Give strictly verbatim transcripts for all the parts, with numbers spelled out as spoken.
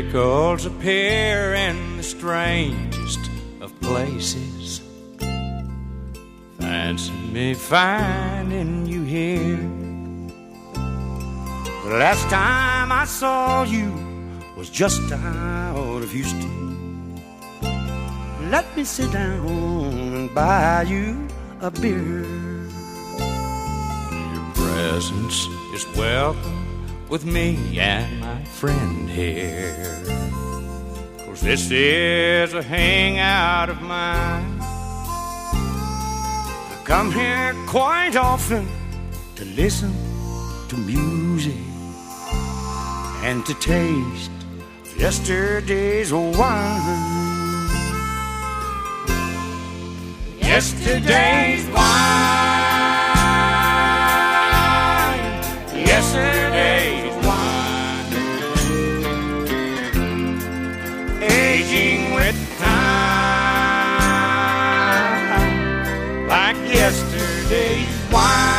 Miracles appear in the strangest of places. Fancy me finding you here. The last time I saw you was just out of Houston. Let me sit down and buy you a beer. Your presence is welcome with me and my friend here. 'Cause this is a hangout of mine. I come here quite often to listen to music and to taste yesterday's wine. Yesterday's wine. Yesterday's wine. Aging with time like yesterday's wine.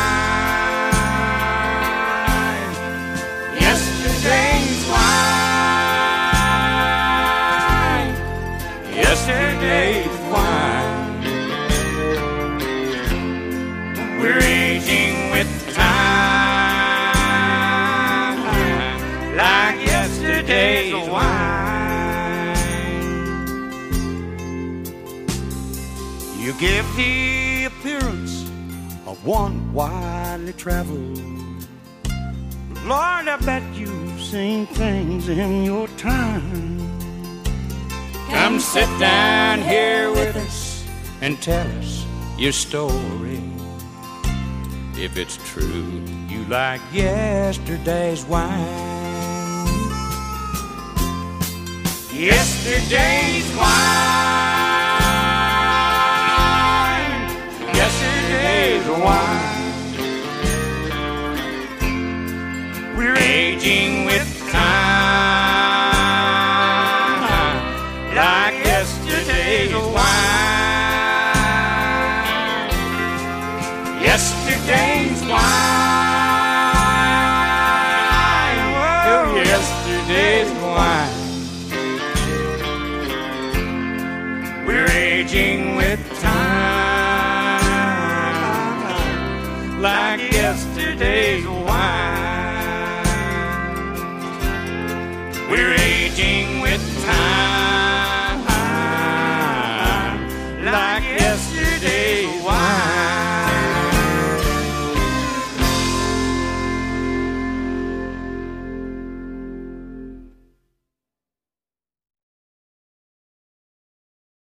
Yesterday's wine. Yesterday's wine. We're aging with time like yesterday's wine. You give the appearance of one widely traveled. Lord, I bet you've seen things in your time. Come sit down here with us and tell us your story. If it's true, you like yesterday's wine. Yesterday's wine. Yesterday's wine. We're aging with time like yesterday's wine. Yesterday's wine. Oh, yesterday's wine. We're aging with time like yesterday's wine. We're aging with time like yesterday.